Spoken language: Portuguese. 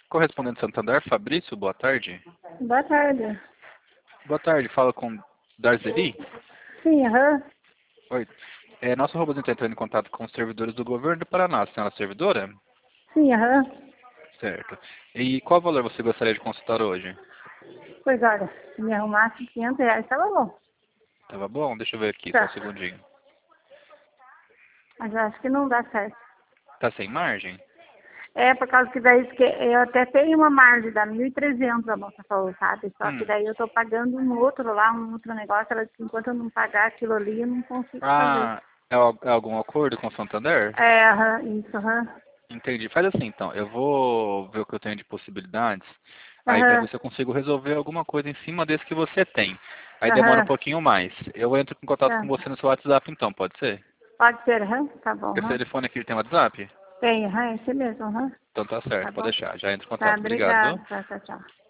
Correspondente Santander, Fabrício, boa tarde. Boa tarde. Boa tarde, fala com Darzeli? Sim, aham. Oi. Nosso robô está entrando em contato com os servidores do governo do Paraná. A senhora é servidora? Sim, aham. Certo. E qual valor você gostaria de consultar hoje? Pois olha, se me arrumasse R$ 500, tava bom. Tava bom? Deixa eu ver aqui, só um Tá. segundinho. Mas eu acho que não dá certo. Tá sem margem? É, por causa que daí que eu até tenho uma margem, dá 1.300 a moça falou, sabe? Só que daí eu tô pagando um outro lá, um outro negócio, ela disse que enquanto eu não pagar aquilo ali, eu não consigo fazer. Ah, é algum acordo com o Santander? É, aham, isso, aham. Entendi. Faz assim então, eu vou ver o que eu tenho de possibilidades, aí para ver Aham, se eu consigo resolver alguma coisa em cima desse que você tem. Aí demora um aham, pouquinho mais. Eu entro em contato com tá. você no seu WhatsApp então, pode ser? Pode ser, aham, tá bom, Esse aham. telefone aqui tem WhatsApp? Tem, aham, esse mesmo, aham. Então tá Tá certo, pode bom? deixar. Já entro em Tá, contato. Obrigado, obrigada, viu? tchau, tchau, tchau.